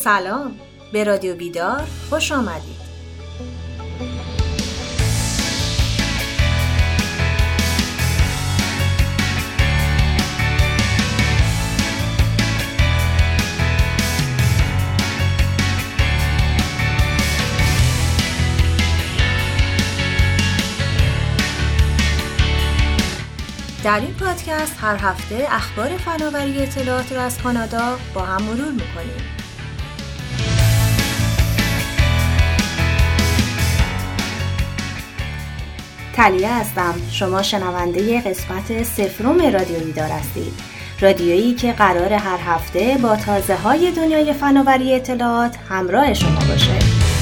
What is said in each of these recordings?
سلام، به رادیو بیدار خوش آمدید. در این پادکست هر هفته اخبار فناوری اطلاعات را از کانادا با هم مرور می‌کنیم. تلیه هستم. شما شنونده قسمت صفرم رادیو بیدار هستید. رادیویی که قرار هر هفته با تازه‌های دنیای فناوری اطلاعات همراه شما باشه.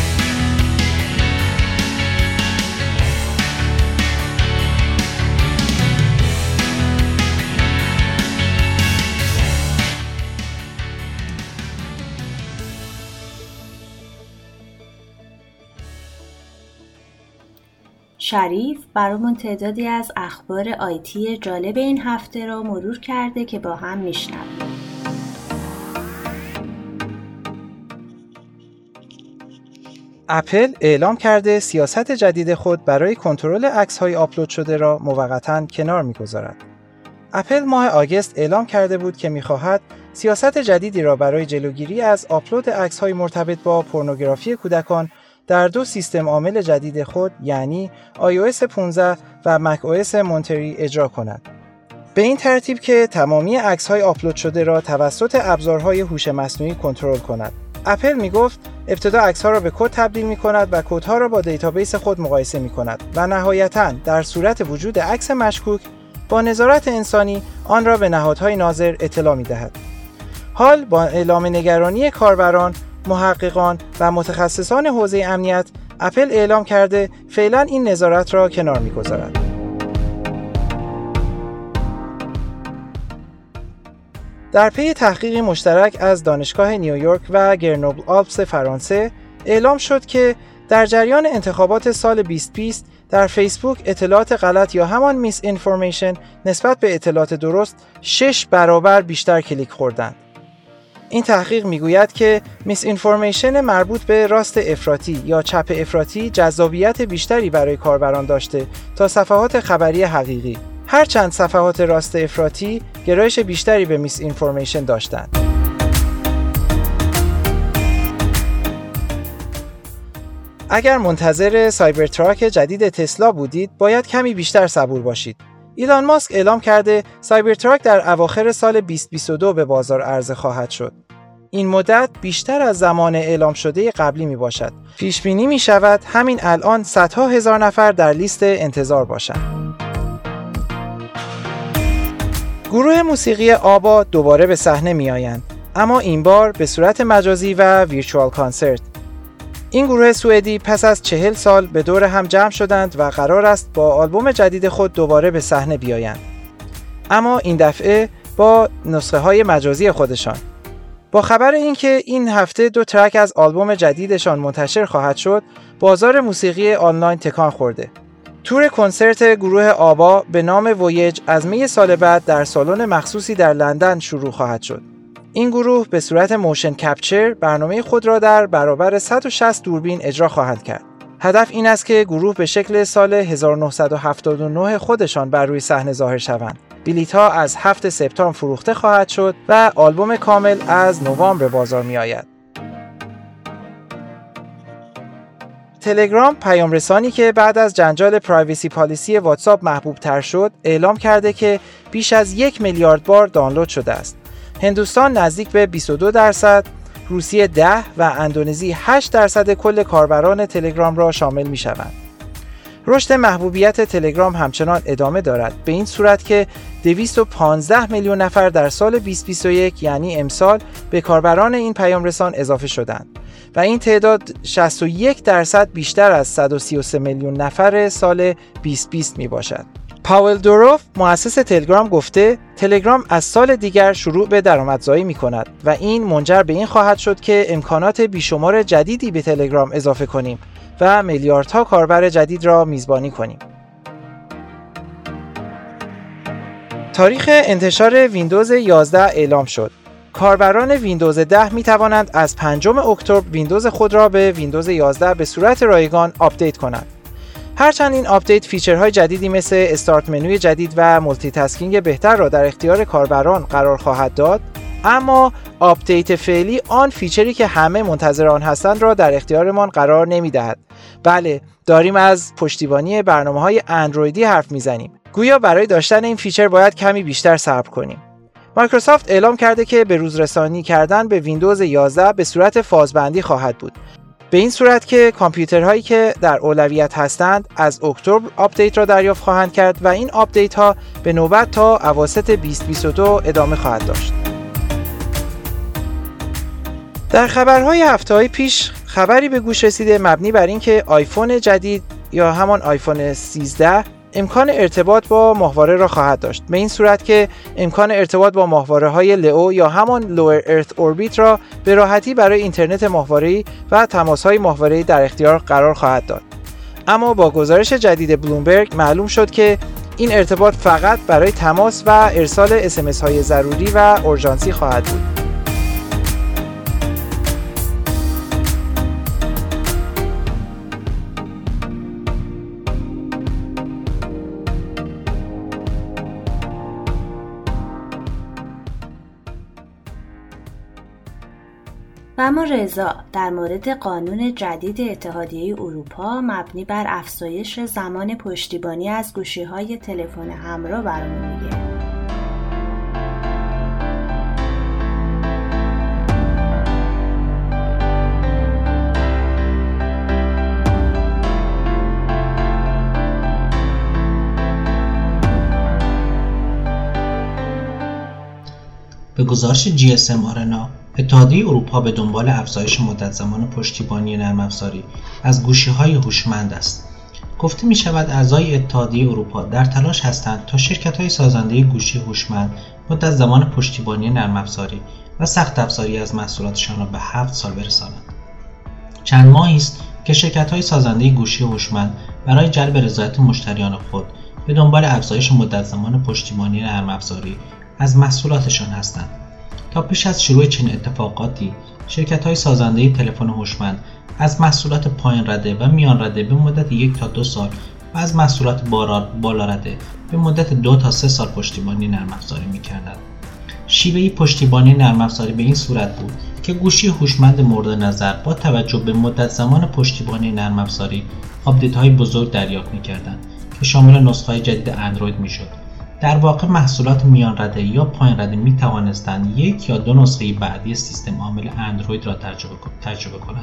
شریف برامون تعدادی از اخبار آیتی جالب این هفته را مرور کرده که با هم میشنویم. اپل اعلام کرده سیاست جدید خود برای کنترل عکس‌های آپلود شده را موقتاً کنار می‌گذارد. اپل ماه آگوست اعلام کرده بود که می‌خواهد سیاست جدیدی را برای جلوگیری از آپلود عکس‌های مرتبط با پورنوگرافی کودکان در دو سیستم عامل جدید خود یعنی iOS 15 و macOS مونتری اجرا کند. به این ترتیب که تمامی عکس‌های آپلود شده را توسط ابزارهای هوش مصنوعی کنترل کند. اپل میگفت ابتدا عکس‌ها را به کد تبدیل می‌کند و کدها را با دیتابیس خود مقایسه می‌کند و نهایتاً در صورت وجود عکس مشکوک با نظارت انسانی آن را به نهادهای ناظر اطلاع می‌دهد. حال با اعلام نگرانی کاربران، محققان و متخصصان حوزه امنیت، اپل اعلام کرده فعلا این نظارت را کنار می‌گذارد. در پی تحقیقی مشترک از دانشگاه نیویورک و گرنوبل آلپس فرانسه اعلام شد که در جریان انتخابات سال 2020 در فیسبوک اطلاعات غلط یا همان میس اینفورمیشن نسبت به اطلاعات درست 6 برابر بیشتر کلیک خوردند. این تحقیق میگوید که میس اینفورمیشن مربوط به راست افراطی یا چپ افراطی جذابیت بیشتری برای کاربران داشته تا صفحات خبری حقیقی. هرچند صفحات راست افراطی گرایش بیشتری به میس اینفورمیشن داشتند. اگر منتظر سایبرتراک جدید تسلا بودید، باید کمی بیشتر صبور باشید. ایلان ماسک اعلام کرده سایبرتراک در اواخر سال 2022 به بازار عرضه خواهد شد. این مدت بیشتر از زمان اعلام شده قبلی می باشد. پیش بینی می شود همین الان صدها هزار نفر در لیست انتظار باشند. گروه موسیقی آبا دوباره به صحنه می آیند، اما این بار به صورت مجازی و ویرچوال کانسرت. این گروه سوئدی پس از 40 سال به دور هم جمع شدند و قرار است با آلبوم جدید خود دوباره به صحنه بیایند. اما این دفعه با نسخه های مجازی خودشان. با خبر اینکه این هفته 2 ترک از آلبوم جدیدشان منتشر خواهد شد، بازار موسیقی آنلاین تکان خورده. تور کنسرت گروه آبا به نام وویج از می سال بعد در سالن مخصوصی در لندن شروع خواهد شد. این گروه به صورت موشن کپچر برنامه خود را در برابر 160 دوربین اجرا خواهند کرد. هدف این است که گروه به شکل سال 1979 خودشان بر روی صحنه ظاهر شوند. بلیط‌ها از 7 سپتامبر فروخته خواهد شد و آلبوم کامل از نوامبر بازار می آید. تلگرام، پیام رسانی که بعد از جنجال پرایوسی پالیسی واتساپ محبوب تر شد، اعلام کرده که بیش از 1 میلیارد بار دانلود شده است. هندوستان نزدیک به 22%، روسیه 10% و اندونزی 8% کل کاربران تلگرام را شامل می شوند. رشد محبوبیت تلگرام همچنان ادامه دارد، به این صورت که 215 میلیون نفر در سال 2021 یعنی امسال به کاربران این پیام رسان اضافه شدند و این تعداد 61% بیشتر از 133 میلیون نفر سال 2020 می باشد. پاول دوروف مؤسس تلگرام گفته تلگرام از سال دیگر شروع به درآمدزایی می کند و این منجر به این خواهد شد که امکانات بیشمار جدیدی به تلگرام اضافه کنیم و میلیاردها کاربر جدید را میزبانی کنیم. تاریخ انتشار ویندوز 11 اعلام شد. کاربران ویندوز 10 می توانند از 5 اکتبر ویندوز خود را به ویندوز 11 به صورت رایگان آپدیت کنند. هرچند این آپدیت فیچرهای جدیدی مثل استارت منوی جدید و مولتی تاسکینگ بهتر را در اختیار کاربران قرار خواهد داد، اما آپدیت فعلی آن فیچری که همه منتظر آن هستند را در اختیارمان قرار نمی‌دهد. بله، داریم از پشتیبانی برنامه‌های اندرویدی حرف می‌زنیم. گویا برای داشتن این فیچر باید کمی بیشتر صبر کنیم. مایکروسافت اعلام کرده که به روز رسانی کردن به ویندوز 11 به صورت فازبندی خواهد بود. به این صورت که کامپیوترهایی که در اولویت هستند از اکتبر آپدیت را دریافت خواهند کرد و این آپدیت ها به نوبت تا اواسط 2022 ادامه خواهد داشت. در خبرهای هفته‌های پیش خبری به گوش رسیده مبنی بر اینکه آیفون جدید یا همان آیفون 13 امکان ارتباط با ماهواره را خواهد داشت، به این صورت که امکان ارتباط با ماهواره‌های لئو یا همان لوور ارث اوربیت را به راحتی برای اینترنت ماهواره‌ای و تماس‌های ماهواره‌ای در اختیار قرار خواهد داد. اما با گزارش جدید بلومبرگ معلوم شد که این ارتباط فقط برای تماس و ارسال اس‌ام‌اس‌های ضروری و اورژانسی خواهد بود. و اما رضا در مورد قانون جدید اتحادیه اروپا مبنی بر افزایش زمان پشتیبانی از گوشی‌های تلفن همراه برامون میگه. به گزارش GSM آرنا، اتحادیه اروپا به دنبال افزایش مدت زمان پشتیبانی نرم افزاری از گوشی‌های هوشمند است. گفته می‌شود اعضای اتحادیه اروپا در تلاش هستند تا شرکت‌های سازنده گوشی هوشمند مدت زمان پشتیبانی نرم افزاری و سخت افزاری از محصولاتشان را به 7 سال برسانند. چند ماهی است که شرکت‌های سازنده گوشی هوشمند برای جلب رضایت مشتریان خود به دنبال افزایش مدت زمان پشتیبانی نرم افزاری از محصولاتشان هستند. تا پیش از شروع چنین اتفاقاتی، شرکت‌های سازنده تلفن هوشمند از محصولات پایین رده و میان رده به مدت 1 تا 2 سال و از محصولات بالا رده به مدت 2 تا 3 سال پشتیبانی نرم افزاری می‌کردند. شیوه پشتیبانی نرم افزاری به این صورت بود که گوشی هوشمند مورد نظر با توجه به مدت زمان پشتیبانی نرم افزاری آپدیت‌های بزرگ دریافت می‌کردند که شامل نسخه‌های جدید اندروید می‌شد. در واقع محصولات میان رده یا پایین رده می توانستند 1 یا 2 نسخه بعدی سیستم عامل اندروید را تجربه کنند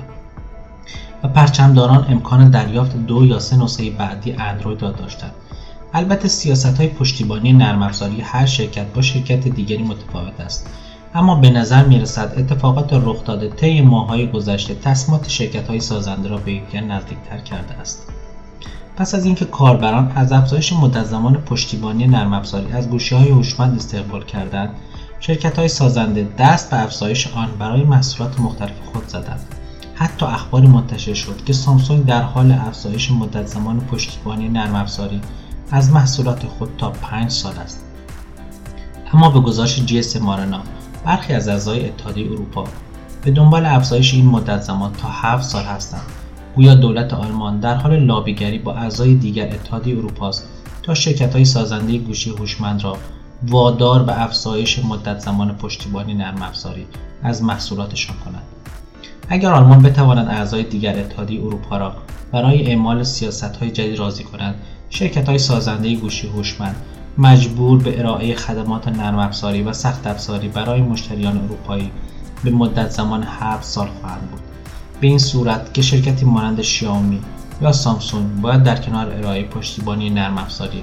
و پرچمداران امکان دریافت 2 یا 3 نسخه بعدی اندروید را داشتند. البته سیاست‌های پشتیبانی نرم افزاری هر شرکت با شرکت دیگری متفاوت است، اما به نظر می‌رسد اتفاقات رخ داده طی ماه‌های گذشته تصمیمات شرکت‌های سازنده را به یکدیگر نزدیک‌تر کرده است. پس از اینکه کاربران از افزایش مدت زمان پشتیبانی نرم افزاری از گوشی‌های هوشمند استقبال کردند، شرکت‌های سازنده دست به افزایش آن برای محصولات مختلف خود زدند. حتی اخباری منتشر شد که سامسونگ در حال افزایش مدت زمان پشتیبانی نرم افزاری از محصولات خود تا 5 سال است. اما به گزارش GSM آرنا، برخی از اعضای اتحادیه اروپا به دنبال افزایش این مدت زمان تا 7 سال هستند. گویا دولت آلمان در حال لابیگری با اعضای دیگر اتحادیه اروپا است تا شرکت‌های سازنده گوشی هوشمند را وادار به افزایش مدت زمان پشتیبانی نرم افزاری از محصولاتشان کنند. اگر آلمان بتواند اعضای دیگر اتحادیه اروپا را برای اعمال سیاست‌های جدید راضی کند، شرکت‌های سازنده گوشی هوشمند مجبور به ارائه خدمات نرم افزاری و سخت افزاری برای مشتریان اروپایی به مدت زمان 7 سال خواهند بود. به این صورت که شرکتی مانند شیائومی یا سامسونگ باید در کنار ارائه پشتیبانی نرم افزاری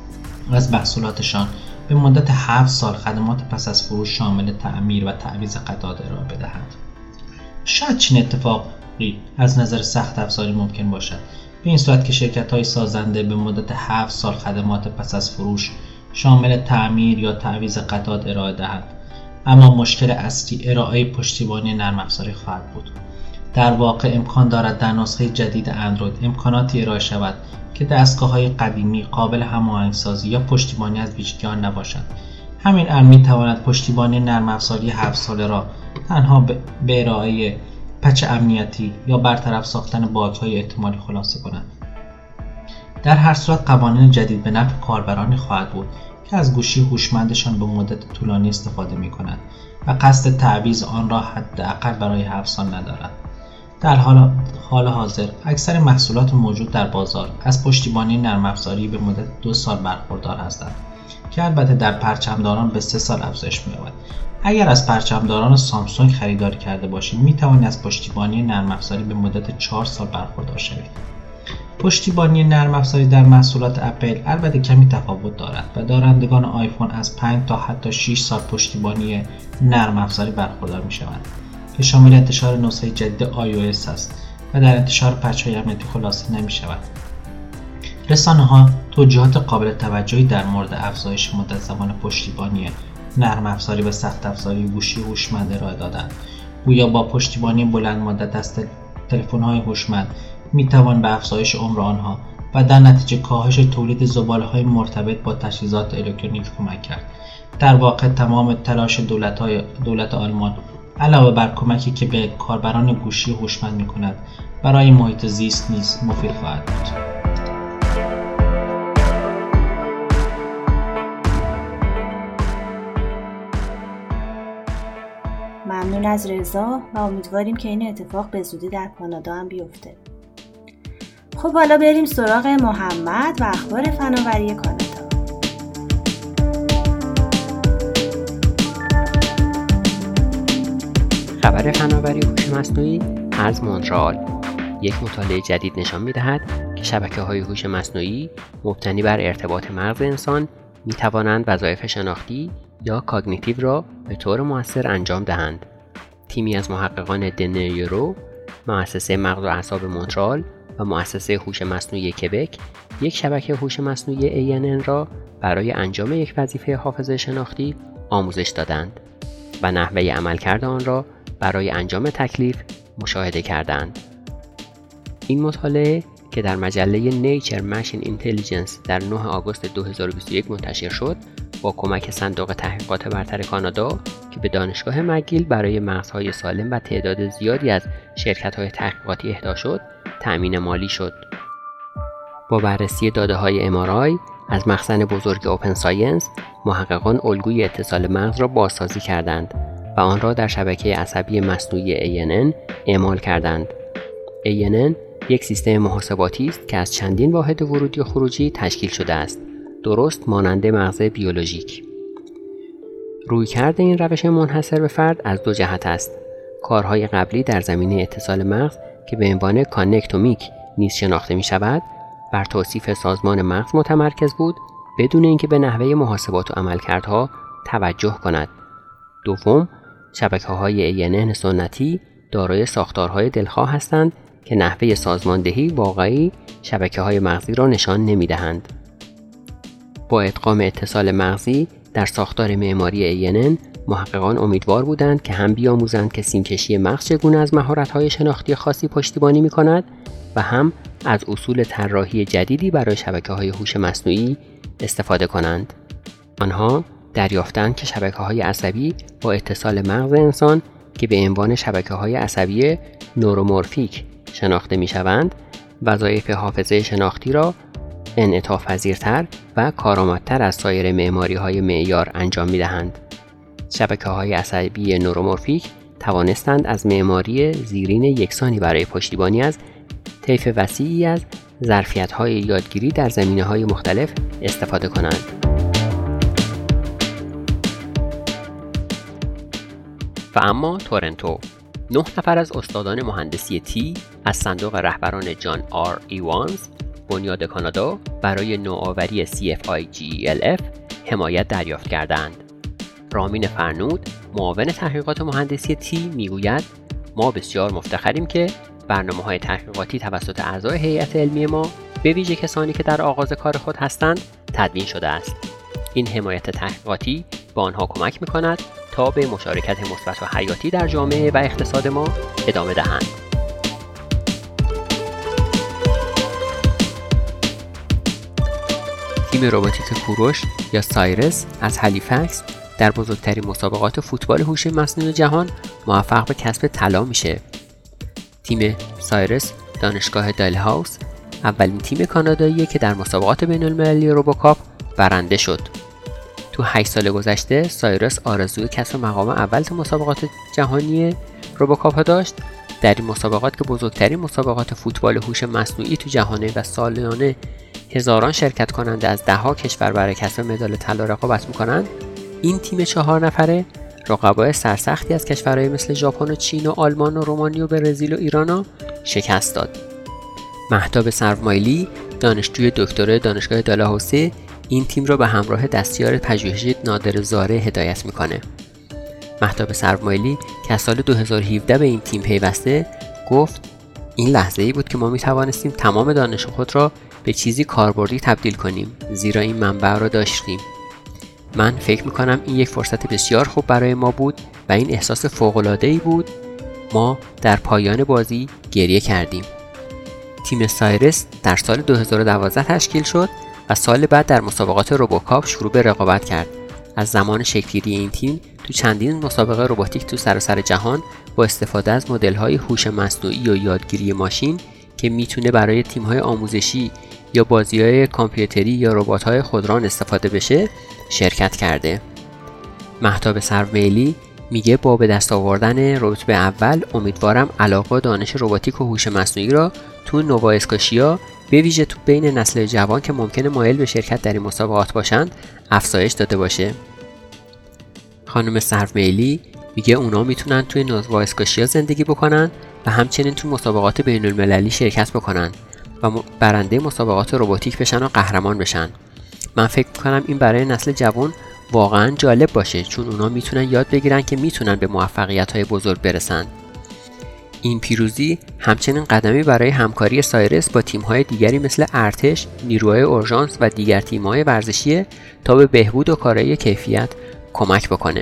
از محصولاتشان به مدت 7 سال خدمات پس از فروش شامل تعمیر و تعویض قطعات ارائه بدهند. شاید چنین اتفاقی از نظر سخت افزاری ممکن باشد، به این صورت که شرکت‌های سازنده به مدت 7 سال خدمات پس از فروش شامل تعمیر یا تعویض قطعات ارائه دهند، اما مشکل اصلی ارائه پشتیبانی نرم افزاری خواهد بود. در واقع امکان دارد در نسخه جدید اندروید امکاناتی ارائه شود که دستگاه‌های قدیمی قابل هماهنگ‌سازی یا پشتیبانی از ویژگی‌ها نباشند. همین امر می‌تواند پشتیبانی نرم افزاری 7 ساله را تنها به ارائه پچ امنیتی یا برطرف ساختن باگ‌های احتمالی خلاصه کند. در هر صورت قوانین جدید به نفع کاربرانی خواهد بود که از گوشی هوشمندشان به مدت طولانی استفاده می‌کنند و قصد تعویض آن را حداقل برای 7 سال ندارند. در حال حاضر اکثر محصولات موجود در بازار از پشتیبانی نرم افزاری به مدت 2 سال برخوردار هستند که البته در پرچمداران به 3 سال افزایش می‌یابد. اگر از پرچمداران سامسونگ خریداری کرده باشید می‌توانید از پشتیبانی نرم افزاری به مدت 4 سال برخوردار شوید. پشتیبانی نرم افزاری در محصولات اپل البته کمی تفاوت دارد و دارندگان آیفون از 5 تا حتی 6 سال پشتیبانی نرم افزاری برخوردار می‌شوند که شامل انتشار نسخه جدید iOS است و در انتشار پچ‌های امنیتی خلاصه نمی‌شود. رسانه‌ها توجیهات قابل توجهی در مورد افزایش مدت زمان پشتیبانی نرم افزاری به سخت افزاری گوشی هوشمند ارائه دادند. گویا با پشتیبانی بلند مدت از تلفن‌های هوشمند می‌توان به افزایش عمر آنها و در نتیجه کاهش تولید زباله‌های مرتبط با تجهیزات الکترونیک کمک کرد. در واقع تمام تلاش دولت آلمان علاوه بر کمکی که به کاربران گوشی هوشمند می‌کند برای محیط زیست نیز مفید خواهد بود. ممنون از رضا و امیدواریم که این اتفاق به زودی در کانادا هم بیفته. خب حالا بریم سراغ محمد و اخبار فناوری کانادا. خبر فناوری هوش مصنوعی از مونترال. یک مطالعه جدید نشان می‌دهد که شبکه‌های هوش مصنوعی مبتنی بر ارتباط مغز انسان می‌توانند وظایف شناختی یا کاگنیتیو را به طور مؤثر انجام دهند. تیمی از محققان دنیورو، مؤسسه مغز و اعصاب مونترال و مؤسسه هوش مصنوعی کبک یک شبکه هوش مصنوعی ANN را برای انجام یک وظیفه حافظه شناختی آموزش دادند و نحوه عملکرد آن را برای انجام تکلیف مشاهده کردند. این مطالعه که در مجله نیچر ماشین اینتلیجنس در 9 آگوست 2021 منتشر شد، با کمک صندوق تحقیقات برتر کانادا که به دانشگاه مکگیل برای مغزهای سالم و تعداد زیادی از شرکت‌های تحقیقاتی اهدا شد، تأمین مالی شد. با بررسی داده‌های MRI از مخزن بزرگ اوپن ساینس، محققان الگوی اتصال مغز را بازسازی کردند و آن را در شبکه عصبی مصنوعی ANN اعمال کردند. ANN یک سیستم محاسباتی است که از چندین واحد ورودی و خروجی تشکیل شده است، درست مانند مغز بیولوژیک. رویکرد این روش منحصر به فرد از 2 جهت است. کارهای قبلی در زمینه اتصال مغز که به عنوان کانکتومیک نیز شناخته می شود، بر توصیف سازمان مغز متمرکز بود بدون اینکه به نحوه محاسبات و عملکردها توجه کند. دوم، شبکه‌های ANN سنتی دارای ساختارهای دلخواه هستند که نحوه سازماندهی واقعی شبکه‌های مغزی را نشان نمی‌دهند. با ادغام اتصال مغزی در ساختار معماری ANN، محققان امیدوار بودند که هم بیاموزند که سیمکشی مغز چگونه از مهارت‌های شناختی خاصی پشتیبانی می‌کند و هم از اصول طراحی جدیدی برای شبکه‌های هوش مصنوعی استفاده کنند. آنها دریافتند که شبکه‌های عصبی با اتصال مغز انسان که به عنوان شبکه‌های عصبی نورومورفیک شناخته می‌شوند، وظایف حافظه شناختی را انعطاف‌پذیرتر و کارآمدتر از سایر معماری‌های معیار انجام می‌دهند. شبکه‌های عصبی نورومورفیک توانستند از معماری زیرین یکسانی برای پشتیبانی از طیف وسیعی از ظرفیت‌های یادگیری در زمینه‌های مختلف استفاده کنند. و اما تورنتو، 9 نفر از استادان مهندسی تی از صندوق رهبران جان آر ایوانز، بنیاد کانادا برای نوآوری CFIGELF حمایت دریافت کردند. رامین فرنود، معاون تحقیقات مهندسی تی میگوید: ما بسیار مفتخریم که برنامه‌های تحقیقاتی توسط اعضای هیئت علمی ما، به ویژه کسانی که در آغاز کار خود هستند، تدوین شده است. این حمایت تحقیقاتی به آنها کمک می‌کند تا به مشارکت مثبت و حیاتی در جامعه و اقتصاد ما ادامه دهند. تیم رباتیک کوروش یا سایرس از هالیفکس در بزرگترین مسابقات فوتبال هوش مصنوعی جهان موفق به کسب طلا میشه. تیم سایرس دانشگاه دالهاوس اولین تیم کاناداییه که در مسابقات بین‌المللی روبوکاپ برنده شد. تو 8 سال گذشته سایرس آرزوی کسب مقام اول تو مسابقات جهانی روبوکاپ داشت. در این مسابقات که بزرگترین مسابقات فوتبال هوش مصنوعی تو جهانه و سالیانه هزاران شرکت کننده از ده‌ها کشور برای کسب مدال طلا رقابت می‌کنند، این تیم 4 نفره رقبای سرسختی از کشورهای مثل ژاپن و چین و آلمان و رومانی و برزیل و ایران شکست داد. مهتاب سرومایلی دانشجوی دکترای دانشگاه دالهاوسی این تیم را به همراه دستیار پژوهشی نادر زاره هدایت میکنه. مهتاب سرومایلی که از سال 2017 به این تیم پیوسته گفت این لحظه‌ای بود که ما میتوانستیم تمام دانش خود را به چیزی کاربردی تبدیل کنیم، زیرا این منبع را داشتیم. من فکر میکنم این یک فرصت بسیار خوب برای ما بود و این احساس فوق‌العاده‌ای بود. ما در پایان بازی گریه کردیم. تیم سایرس در سال 2012 تشکیل شد و سال بعد در مسابقات روبوکاپ شروع به رقابت کرد. از زمان شکل‌گیری این تیم تو چندین مسابقه رباتیک تو سراسر جهان با استفاده از مدل‌های هوش مصنوعی و یادگیری ماشین که میتونه برای تیم‌های آموزشی یا بازی‌های کامپیوتری یا ربات‌های خودران استفاده بشه شرکت کرده. مهتاب سرومایلی میگه با به دست آوردن رتبه اول امیدوارم علاقه و دانش رباتیک و هوش مصنوعی را تو نووا اسکوشیا به ویژه تو بین نسل جوان که ممکنه مایل به شرکت در این مسابقات باشند افزایش داده باشه. خانم سرومایلی میگه اونا میتونن توی نووا اسکوشیا زندگی بکنن و همچنین تو مسابقات بین‌المللی شرکت بکنن و برنده مسابقات رباتیک بشن و قهرمان بشن. من فکر میکنم این برای نسل جوان واقعا جالب باشه، چون اونا میتونن یاد بگیرن که میتونن به موفقیت‌های بزرگ برسن. این پیروزی همچنین قدمی برای همکاری سایرس با تیم‌های دیگری مثل ارتش، نیروهای اورژانس و دیگر تیم‌های ورزشی تا به بهبود و کارایی کیفیت کمک بکنه.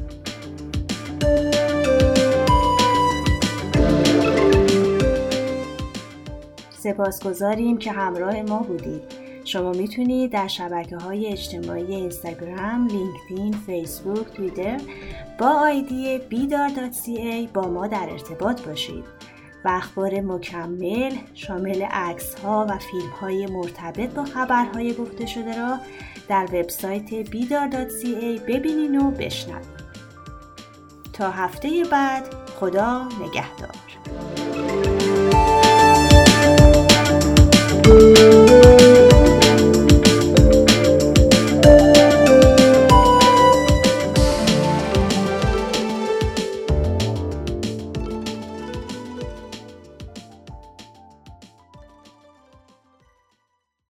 سپاسگزاریم که همراه ما بودید. شما میتونید در شبکه‌های اجتماعی اینستاگرام، لینکدین، فیسبوک، توییتر با آیدی bidar.ca با ما در ارتباط باشید و اخبار مکمل شامل عکس‌ها و فیلم‌های مرتبط با خبرهای گفته شده را در وبسایت bidar.ca ببینید و بشنوید. تا هفته بعد، خدا نگهدار.